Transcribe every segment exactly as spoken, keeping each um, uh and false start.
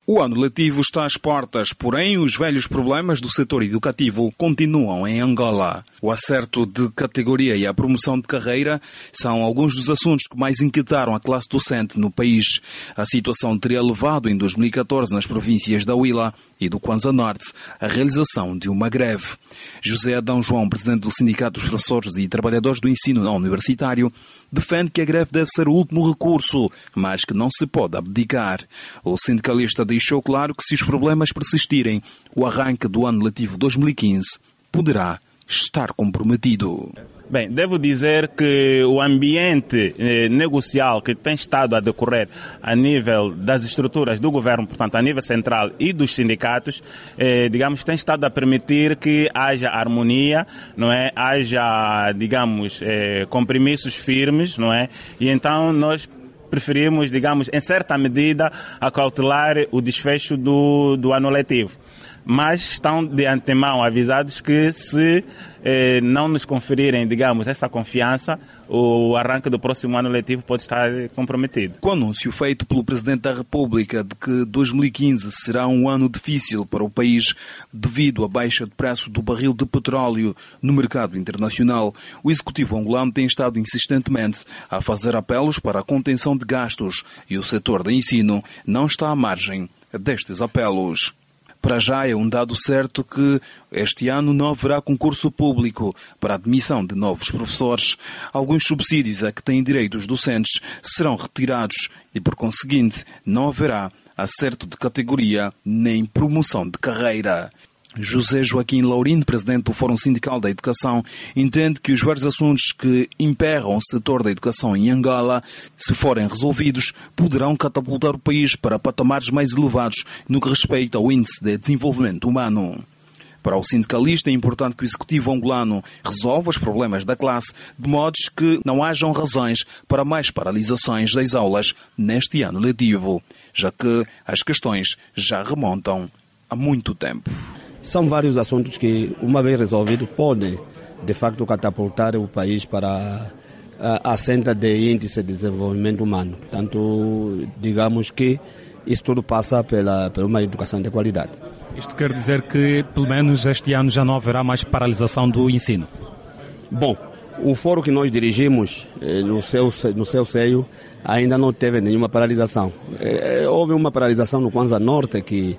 O ano letivo está às portas, porém os velhos problemas do setor educativo continuam em Angola. O acerto de categoria e a promoção de carreira são alguns dos assuntos que mais inquietaram a classe docente no país. A situação teria levado em dois mil e catorze nas províncias da Huila e do Kwanza Norte a realização de uma greve. José Adão João, presidente do Sindicato dos Professores e Trabalhadores do Ensino não Universitário, defende que a greve deve ser o último recurso, mas que não se pode abdicar. O sindicalista deixou claro que se os problemas persistirem, o arranque do ano letivo dois mil e quinze poderá estar comprometido. Bem, devo dizer que o ambiente eh, negocial que tem estado a decorrer a nível das estruturas do governo, portanto, a nível central e dos sindicatos, eh, digamos, tem estado a permitir que haja harmonia, não é? Haja, digamos, eh, compromissos firmes, não é? E então nós preferimos, digamos, em certa medida, acautelar o desfecho do, do ano letivo. Mas estão de antemão avisados que se eh, não nos conferirem, digamos, essa confiança, o arranque do próximo ano letivo pode estar comprometido. Com o anúncio feito pelo Presidente da República de que dois mil e quinze será um ano difícil para o país devido à baixa de preço do barril de petróleo no mercado internacional, o Executivo angolano tem estado insistentemente a fazer apelos para a contenção de gastos e o setor do ensino não está à margem destes apelos. Para já é um dado certo que este ano não haverá concurso público para a admissão de novos professores. Alguns subsídios a que têm direito os docentes serão retirados e, por conseguinte, não haverá acerto de categoria nem promoção de carreira. José Joaquim Laurindo, presidente do Fórum Sindical da Educação, entende que os vários assuntos que emperram o setor da educação em Angola, se forem resolvidos, poderão catapultar o país para patamares mais elevados no que respeita ao índice de desenvolvimento humano. Para o sindicalista é importante que o Executivo angolano resolva os problemas da classe de modo que não hajam razões para mais paralisações das aulas neste ano letivo, já que as questões já remontam há muito tempo. São vários assuntos que, uma vez resolvidos, podem, de facto, catapultar o país para a, a senda de índice de desenvolvimento humano. Portanto, digamos que isso tudo passa pela, por uma educação de qualidade. Isto quer dizer que, pelo menos, este ano já não haverá mais paralisação do ensino? Bom, o fórum que nós dirigimos, no seu, no seu seio, ainda não teve nenhuma paralisação. Houve uma paralisação no Kwanza Norte que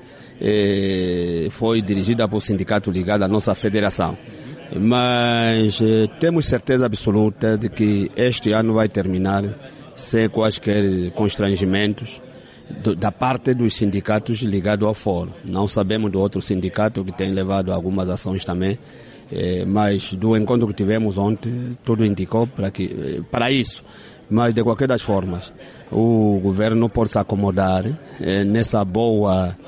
Eh, foi dirigida por sindicato ligado à nossa federação. Mas eh, temos certeza absoluta de que este ano vai terminar sem quaisquer constrangimentos do, da parte dos sindicatos ligados ao fórum. Não sabemos do outro sindicato que tem levado algumas ações também, eh, mas do encontro que tivemos ontem, tudo indicou para, que, eh, para isso. Mas, de qualquer das formas, o governo pode se acomodar eh, nessa boa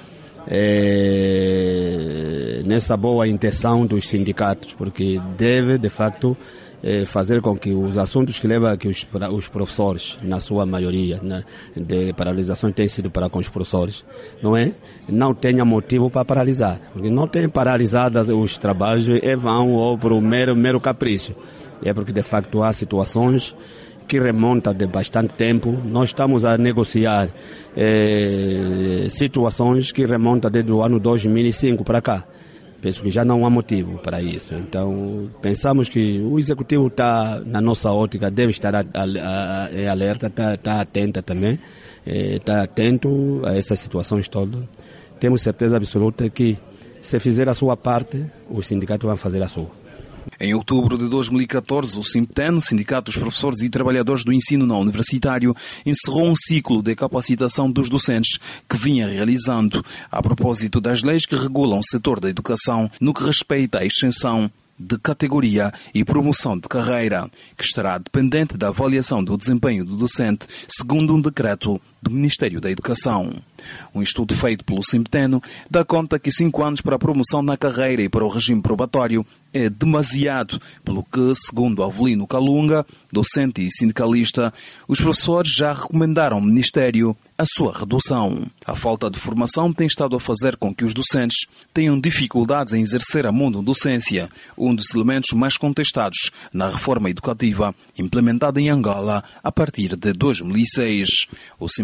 É, nessa boa intenção dos sindicatos, porque deve, de facto, é, fazer com que os assuntos que levam que os, os professores, na sua maioria, né, de paralisação tem sido para com os professores, não é? Não tenha motivo para paralisar, porque não tem paralisados os trabalhos e vão ou por um mero, mero capricho. É porque, de facto, há situações que remonta de bastante tempo. Nós estamos a negociar eh, situações que remontam desde o ano dois mil e cinco para cá. Penso que já não há motivo para isso. Então, pensamos que o Executivo está, na nossa ótica, deve estar a, a, a, a alerta, está, está atenta também, eh, está atento a essas situações todas. Temos certeza absoluta que, se fizer a sua parte, os sindicatos vão fazer a sua. Em outubro de dois mil e catorze, o SIMPTEN, Sindicato dos Professores e Trabalhadores do Ensino não Universitário, encerrou um ciclo de capacitação dos docentes que vinha realizando a propósito das leis que regulam o setor da educação no que respeita à extensão de categoria e promoção de carreira, que estará dependente da avaliação do desempenho do docente, segundo um decreto do Ministério da Educação. Um estudo feito pelo SIMPTEN dá conta que cinco anos para a promoção na carreira e para o regime probatório é demasiado, pelo que, segundo Avelino Calunga, docente e sindicalista, os professores já recomendaram ao Ministério a sua redução. A falta de formação tem estado a fazer com que os docentes tenham dificuldades em exercer a mondodocência, um dos elementos mais contestados na reforma educativa implementada em Angola a partir de dois mil e seis. O SIMPTEN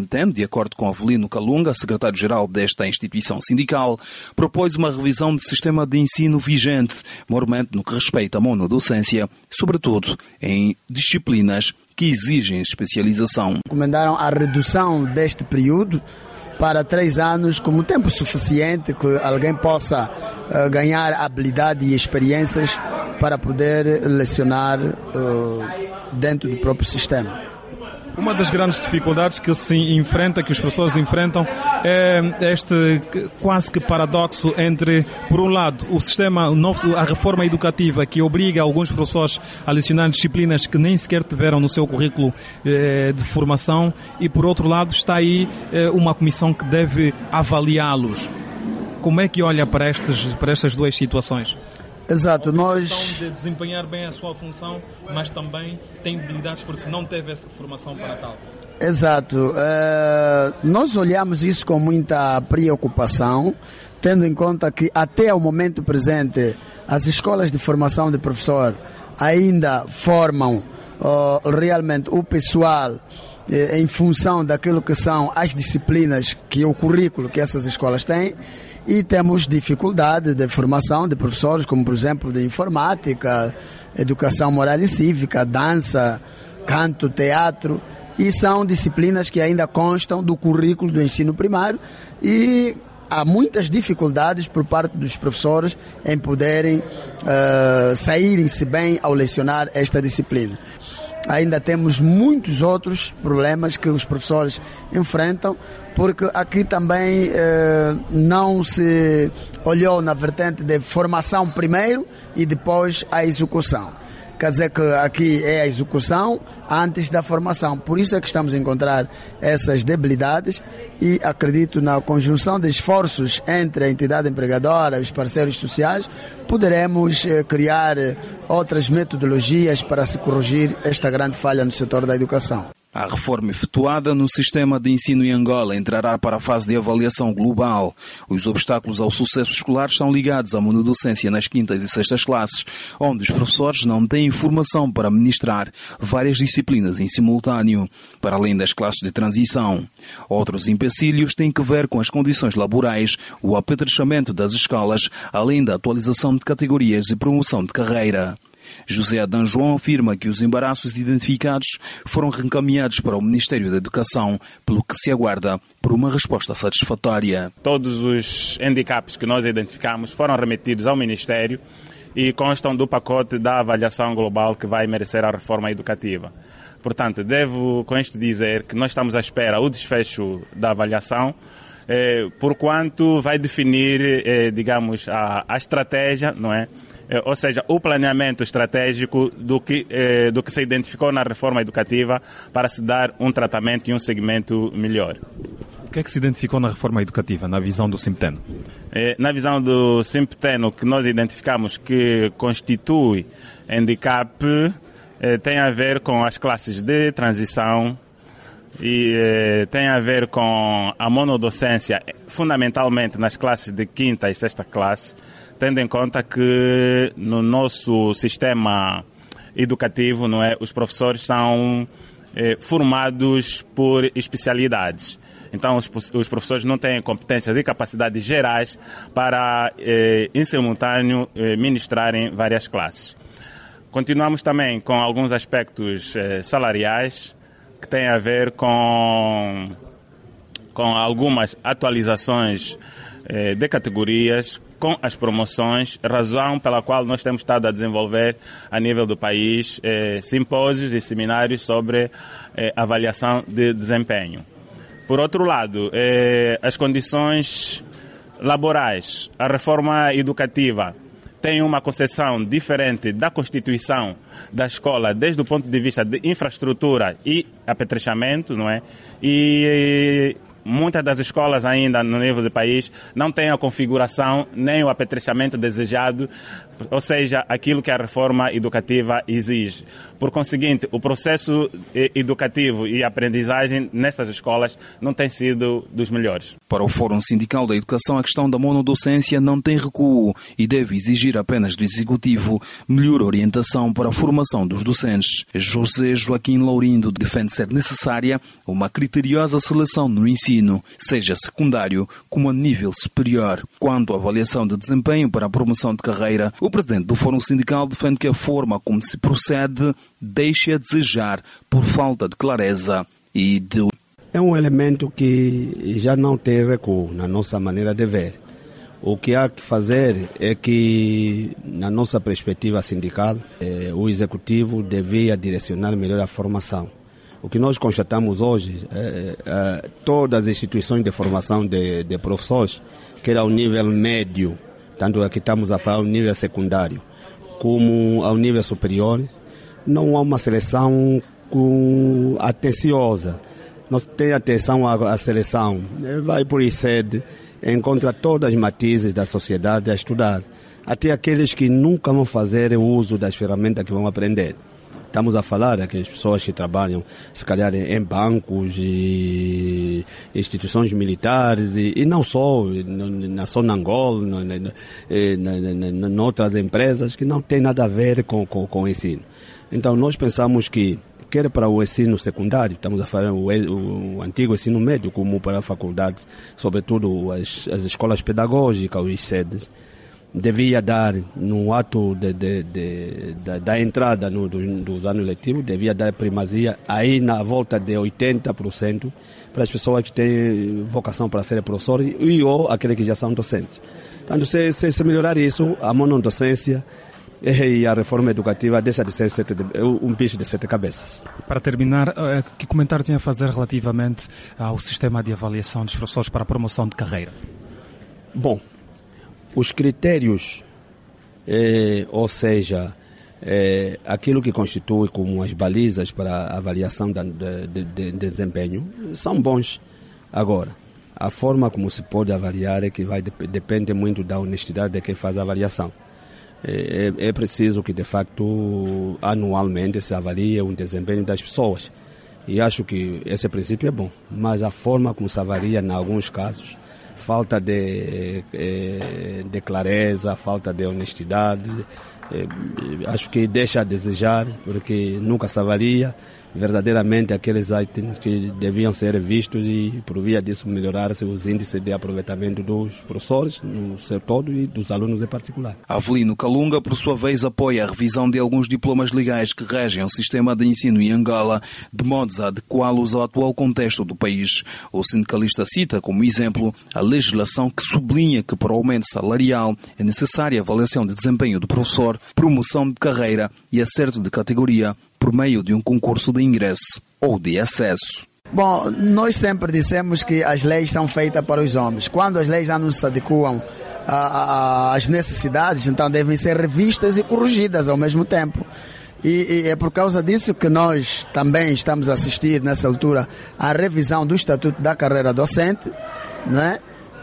Simpten, de acordo com Avelino Calunga, secretário-geral desta instituição sindical, propôs uma revisão do sistema de ensino vigente, maiormente no que respeita à monodocência, sobretudo em disciplinas que exigem especialização. Recomendaram a redução deste período para três anos como tempo suficiente que alguém possa uh, ganhar habilidade e experiências para poder lecionar uh, dentro do próprio sistema. Uma das grandes dificuldades que se enfrenta, que os professores enfrentam, é este quase que paradoxo entre, por um lado, o sistema, a reforma educativa que obriga alguns professores a lecionar disciplinas que nem sequer tiveram no seu currículo eh, de formação, e por outro lado está aí eh, uma comissão que deve avaliá-los. Como é que olha para, estes, para estas duas situações? Exato, nós... de desempenhar bem a sua função, mas também tem debilidades porque não teve essa formação para tal. Exato. Uh, nós olhamos isso com muita preocupação, tendo em conta que até o momento presente as escolas de formação de professor ainda formam uh, realmente o pessoal eh, em função daquilo que são as disciplinas, que é o currículo que essas escolas têm. E temos dificuldade de formação de professores, como por exemplo de informática, educação moral e cívica, dança, canto, teatro, e são disciplinas que ainda constam do currículo do ensino primário, e há muitas dificuldades por parte dos professores em poderem uh, saírem-se bem ao lecionar esta disciplina. Ainda temos muitos outros problemas que os professores enfrentam, porque aqui também eh, não se olhou na vertente de formação primeiro e depois a execução. Quer dizer que aqui é a execução antes da formação. Por isso é que estamos a encontrar essas debilidades, e acredito na conjunção de esforços entre a entidade empregadora e os parceiros sociais, poderemos eh, criar outras metodologias para se corrigir esta grande falha no setor da educação. A reforma efetuada no sistema de ensino em Angola entrará para a fase de avaliação global. Os obstáculos ao sucesso escolar estão ligados à monodocência nas quintas e sextas classes, onde os professores não têm formação para ministrar várias disciplinas em simultâneo, para além das classes de transição. Outros empecilhos têm que ver com as condições laborais, o apetrechamento das escolas, além da atualização de categorias e promoção de carreira. José Adão João afirma que os embaraços identificados foram reencaminhados para o Ministério da Educação, pelo que se aguarda por uma resposta satisfatória. Todos os handicaps que nós identificamos foram remetidos ao Ministério e constam do pacote da avaliação global que vai merecer a reforma educativa. Portanto, devo com isto dizer que nós estamos à espera do desfecho da avaliação, eh, por quanto vai definir, eh, digamos, a, a estratégia, não é? Ou seja, o planeamento estratégico do que, eh, do que se identificou na reforma educativa para se dar um tratamento e um segmento melhor. O que é que se identificou na reforma educativa, na visão do Simpten? Eh, na visão do Simpten, o que nós identificamos que constitui handicap eh, tem a ver com as classes de transição e eh, tem a ver com a monodocência, fundamentalmente nas classes de quinta e sexta classe, tendo em conta que no nosso sistema educativo, não é, os professores são eh, formados por especialidades. Então, os, os professores não têm competências e capacidades gerais para, eh, em simultâneo, eh, ministrarem várias classes. Continuamos também com alguns aspectos eh, salariais que têm a ver com, com algumas atualizações eh, de categorias, com as promoções, razão pela qual nós temos estado a desenvolver a nível do país eh, simpósios e seminários sobre eh, avaliação de desempenho. Por outro lado, eh, as condições laborais, a reforma educativa tem uma concepção diferente da constituição da escola desde o ponto de vista de infraestrutura e apetrechamento, não é? E muitas das escolas ainda no nível do país não têm a configuração nem o apetrechamento desejado, ou seja, aquilo que a reforma educativa exige. Por conseguinte, o processo educativo e aprendizagem nestas escolas não tem sido dos melhores. Para o Fórum Sindical da Educação, a questão da monodocência não tem recuo e deve exigir apenas do Executivo melhor orientação para a formação dos docentes. José Joaquim Laurindo defende ser necessária uma criteriosa seleção no ensino, seja secundário como a nível superior. Quanto à avaliação de desempenho para a promoção de carreira, o presidente do Fórum Sindical defende que a forma como se procede deixa a desejar por falta de clareza e de... É um elemento que já não tem recuo na nossa maneira de ver. O que há que fazer é que, na nossa perspectiva sindical, eh, o Executivo devia direcionar melhor a formação. O que nós constatamos hoje, é, é, todas as instituições de formação de, de professores, que era ao nível médio, tanto aqui estamos a falar ao nível secundário, como ao nível superior, não há uma seleção com, atenciosa. Nós temos atenção à, à seleção, vai por I C E D, encontra todas as matizes da sociedade a estudar, até aqueles que nunca vão fazer uso das ferramentas que vão aprender. Estamos a falar daquelas pessoas que trabalham, se calhar, em bancos e instituições militares, e, e não só na Sonangol, em outras empresas, que não tem nada a ver com, com, com o ensino. Então, nós pensamos que, quer para o ensino secundário, estamos a falar o, o antigo ensino médio, como para a faculdade, sobretudo as, as escolas pedagógicas, os C E Ds, devia dar, no ato de, de, de, de, da entrada no, do, dos anos letivos, devia dar primazia aí na volta de oitenta por cento para as pessoas que têm vocação para ser professores e ou aqueles que já são docentes. Então, se, se, se melhorar isso, a monodocência e a reforma educativa deixa de ser sete, um bicho de sete cabeças. Para terminar, que comentário tinha a fazer relativamente ao sistema de avaliação dos professores para a promoção de carreira? Bom, os critérios, eh, ou seja, eh, aquilo que constitui como as balizas para a avaliação da, de, de, de desempenho, são bons. Agora, a forma como se pode avaliar é que vai, depende muito da honestidade de quem faz a avaliação. É, é preciso que, de facto, anualmente se avalie o desempenho das pessoas. E acho que esse princípio é bom, mas a forma como se avalia, em alguns casos, falta de, de clareza, falta de honestidade, acho que deixa a desejar, porque nunca se avalia verdadeiramente aqueles itens que deviam ser vistos e, por via disso, melhorar-se os índices de aproveitamento dos professores no seu todo e dos alunos em particular. Avelino Calunga, por sua vez, apoia a revisão de alguns diplomas legais que regem o sistema de ensino em Angola, de modo a adequá-los ao atual contexto do país. O sindicalista cita como exemplo a legislação que sublinha que, para o aumento salarial, é necessária a avaliação de desempenho do professor, promoção de carreira e acerto de categoria por meio de um concurso de ingresso ou de acesso. Bom, nós sempre dissemos que as leis são feitas para os homens. Quando as leis já não se adequam às necessidades, então devem ser revistas e corrigidas ao mesmo tempo. E, e é por causa disso que nós também estamos a assistir, nessa altura, à revisão do Estatuto da Carreira Docente, né?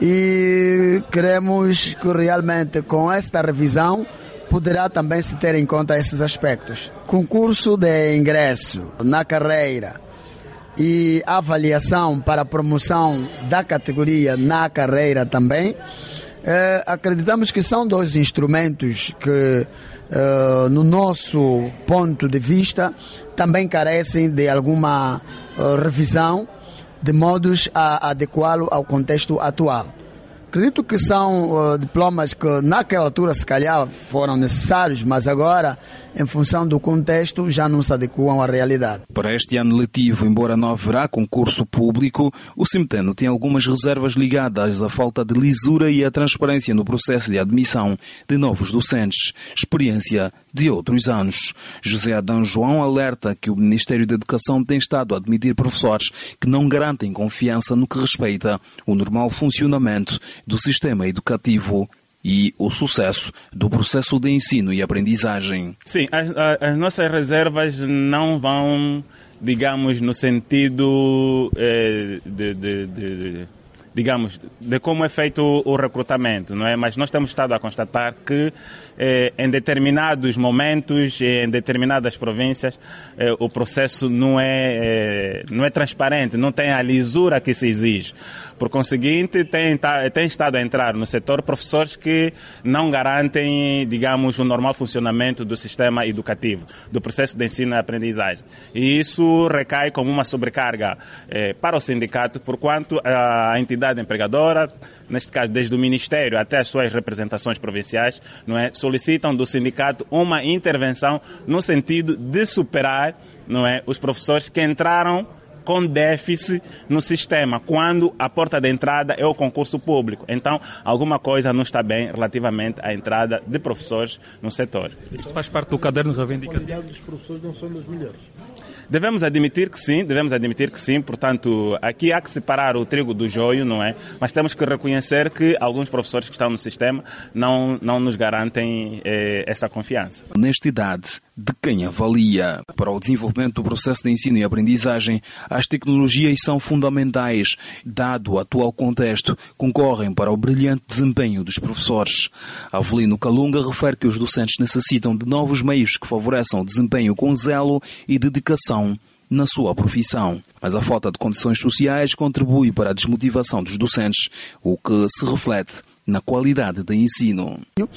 E queremos que realmente, com esta revisão, poderá também se ter em conta esses aspectos. Concurso de ingresso na carreira e avaliação para a promoção da categoria na carreira também, eh, acreditamos que são dois instrumentos que, eh, no nosso ponto de vista, também carecem de alguma eh, revisão, de modos a adequá-lo ao contexto atual. Acredito que são uh, diplomas que naquela altura se calhar foram necessários, mas agora, em função do contexto, já não se adequam à realidade. Para este ano letivo, embora não haverá concurso público, o Cimetano tem algumas reservas ligadas à falta de lisura e à transparência no processo de admissão de novos docentes, experiência de outros anos. José Adão João alerta que o Ministério da Educação tem estado a admitir professores que não garantem confiança no que respeita o normal funcionamento do sistema educativo e o sucesso do processo de ensino e aprendizagem. Sim, as, as nossas reservas não vão, digamos, no sentido eh, de, de, de, digamos, de como é feito o recrutamento, não é? Mas nós temos estado a constatar que eh, em determinados momentos, em determinadas províncias, eh, o processo não é, eh, não é transparente, não tem a lisura que se exige. Por conseguinte, tem, tem estado a entrar no setor professores que não garantem, digamos, o normal funcionamento do sistema educativo, do processo de ensino e aprendizagem. E isso recai como uma sobrecarga eh, para o sindicato, porquanto a entidade empregadora, neste caso desde o Ministério até as suas representações provinciais, não é, solicitam do sindicato uma intervenção no sentido de superar, não é, os professores que entraram com déficit no sistema, quando a porta de entrada é o concurso público. Então, alguma coisa não está bem relativamente à entrada de professores no setor. Isto faz parte do caderno reivindicativo. A qualidade dos professores não são das melhores. Devemos admitir que sim, devemos admitir que sim, portanto, aqui há que separar o trigo do joio, não é? Mas temos que reconhecer que alguns professores que estão no sistema não, não nos garantem eh, essa confiança. Honestidade de quem avalia. Para o desenvolvimento do processo de ensino e aprendizagem, as tecnologias são fundamentais. Dado o atual contexto, concorrem para o brilhante desempenho dos professores. Avelino Calunga refere que os docentes necessitam de novos meios que favoreçam o desempenho com zelo e dedicação na sua profissão. Mas a falta de condições sociais contribui para a desmotivação dos docentes, o que se reflete na qualidade do ensino.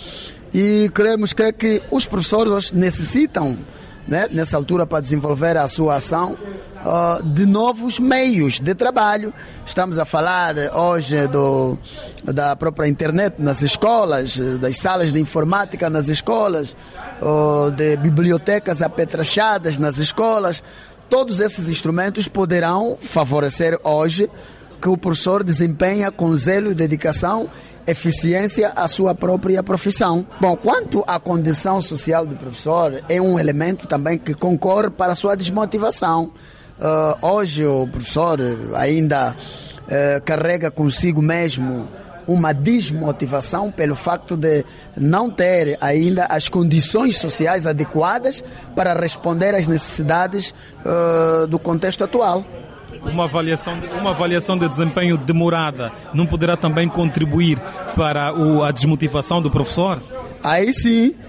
E queremos crer que os professores necessitam, né, nessa altura, para desenvolver a sua ação, uh, de novos meios de trabalho. Estamos a falar hoje do, da própria internet nas escolas, das salas de informática nas escolas, uh, de bibliotecas apetrachadas nas escolas. Todos esses instrumentos poderão favorecer hoje que o professor desempenha com zelo e dedicação, eficiência a sua própria profissão. Bom, quanto à condição social do professor, é um elemento também que concorre para a sua desmotivação. Uh, hoje o professor ainda uh, carrega consigo mesmo uma desmotivação pelo facto de não ter ainda as condições sociais adequadas para responder às necessidades uh, do contexto atual. Uma avaliação, de, uma avaliação de desempenho demorada não poderá também contribuir para o, a desmotivação do professor? Aí sim, uh,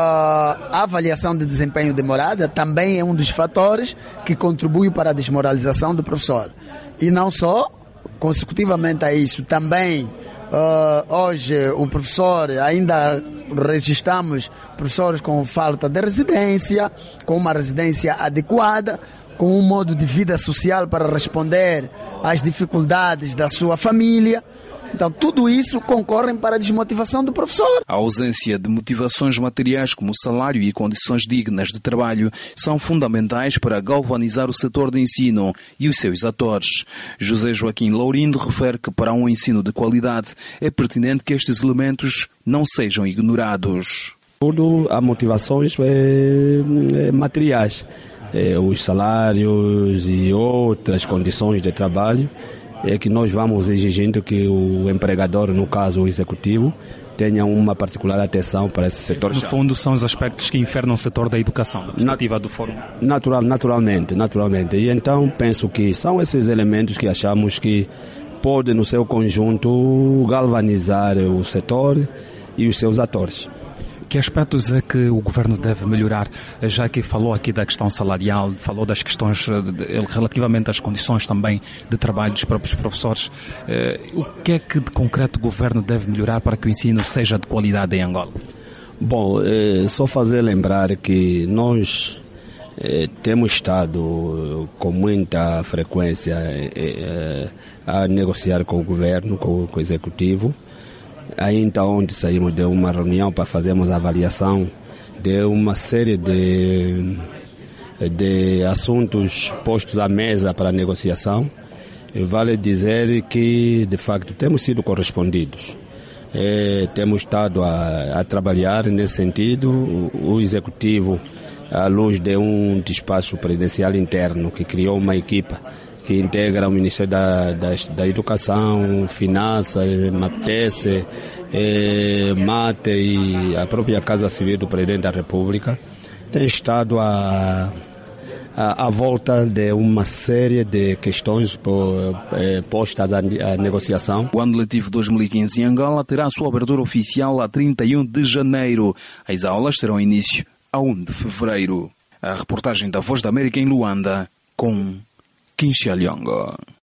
a avaliação de desempenho demorada também é um dos fatores que contribui para a desmoralização do professor. E não só, consecutivamente a isso, também uh, hoje o professor, ainda registramos professores com falta de residência, com uma residência adequada, com um modo de vida social para responder às dificuldades da sua família. Então, tudo isso concorre para a desmotivação do professor. A ausência de motivações materiais como salário e condições dignas de trabalho são fundamentais para galvanizar o setor de ensino e os seus atores. José Joaquim Laurindo refere que para um ensino de qualidade é pertinente que estes elementos não sejam ignorados. Tudo há motivações é, é, materiais. É, os salários e outras condições de trabalho é que nós vamos exigindo que o empregador, no caso o executivo, tenha uma particular atenção para esse setor. No fundo, são os aspectos que infernam o setor da educação, da perspectiva do Fórum. Natural, naturalmente, naturalmente. E então penso que são esses elementos que achamos que podem, no seu conjunto, galvanizar o setor e os seus atores. Que aspectos é que o governo deve melhorar? Já que falou aqui da questão salarial, falou das questões relativamente às condições também de trabalho dos próprios professores. O que é que de concreto o governo deve melhorar para que o ensino seja de qualidade em Angola? Bom, é só fazer lembrar que nós é, temos estado com muita frequência é, é, a negociar com o governo, com, com o executivo. Aí então onde saímos de uma reunião para fazermos a avaliação de uma série de, de assuntos postos à mesa para negociação. E vale dizer que de facto temos sido correspondidos. É, temos estado a, a trabalhar nesse sentido. O, o executivo, à luz de um despacho presidencial interno que criou uma equipa que integra o Ministério da, da, da Educação, Finanças, MAPTES, eh, MATE e a própria Casa Civil do Presidente da República, tem estado a, à, à volta de uma série de questões eh, postas à, à negociação. O ano letivo dois mil e quinze em Angola terá a sua abertura oficial a trinta e um de janeiro. As aulas terão início a um de fevereiro. A reportagem da Voz da América em Luanda, com Kinshia Lyongo.